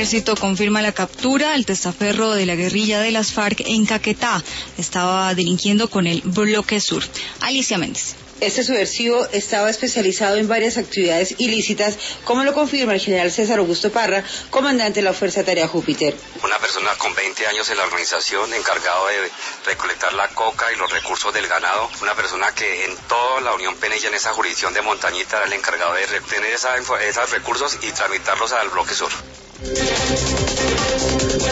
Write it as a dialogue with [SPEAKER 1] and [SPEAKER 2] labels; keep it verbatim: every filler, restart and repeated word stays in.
[SPEAKER 1] Ejército confirma la captura al testaferro de la guerrilla de las FARC en Caquetá. Estaba delinquiendo con el Bloque Sur. Alicia Méndez.
[SPEAKER 2] Este subversivo estaba especializado en varias actividades ilícitas, como lo confirma el general César Augusto Parra, comandante de la Fuerza Tarea Júpiter.
[SPEAKER 3] Una persona con veinte años en la organización, encargado de recolectar la coca y los recursos del ganado. Una persona que en toda la Unión Penella, en esa jurisdicción de Montañita, era el encargado de tener esa, esos recursos y tramitarlos al Bloque Sur.